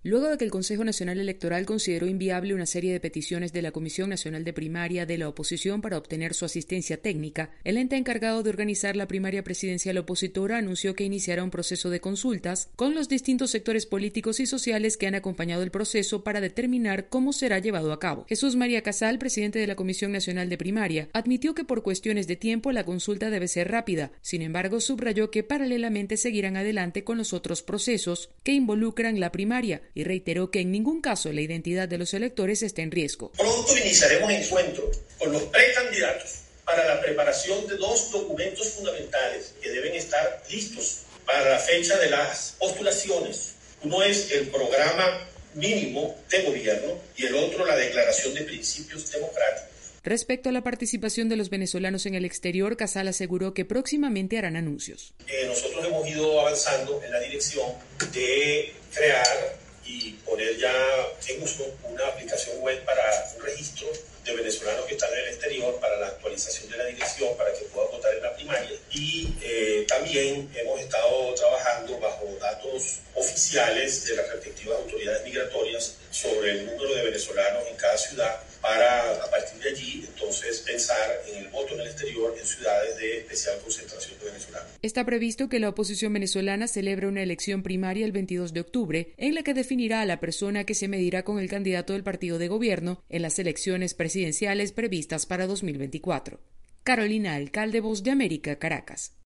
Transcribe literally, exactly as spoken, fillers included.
Luego de que el Consejo Nacional Electoral consideró inviable una serie de peticiones de la Comisión Nacional de Primaria de la oposición para obtener su asistencia técnica, el ente encargado de organizar la primaria presidencial opositora anunció que iniciará un proceso de consultas con los distintos sectores políticos y sociales que han acompañado el proceso para determinar cómo será llevado a cabo. Jesús María Casal, presidente de la Comisión Nacional de Primaria, admitió que por cuestiones de tiempo la consulta debe ser rápida. Sin embargo, subrayó que paralelamente seguirán adelante con los otros procesos que involucran la primaria, y reiteró que en ningún caso la identidad de los electores está en riesgo. Pronto iniciaremos encuentro con los precandidatos para la preparación de dos documentos fundamentales que deben estar listos para la fecha de las postulaciones. Uno es el programa mínimo de gobierno y el otro la declaración de principios democráticos. Respecto a la participación de los venezolanos en el exterior, Casal aseguró que próximamente harán anuncios. Eh, nosotros hemos ido avanzando en la dirección de crear y poner ya en uso una aplicación web para un registro de venezolanos que están en el exterior, para la actualización de la dirección, para que puedan votar en la primaria. Y eh, también hemos estado trabajando bajo datos oficiales de las respectivas autoridades migratorias sobre el número de venezolanos en cada ciudad, para a partir de allí entonces pensar en el voto en el exterior en ciudades de especial concentración de venezolanos. Está previsto que la oposición venezolana celebre una elección primaria el veintidós de octubre, en la que definirá a la persona que se medirá con el candidato del partido de gobierno en las elecciones presidenciales previstas para dos mil veinticuatro. Carolina Alcalde, Voz de América, Caracas.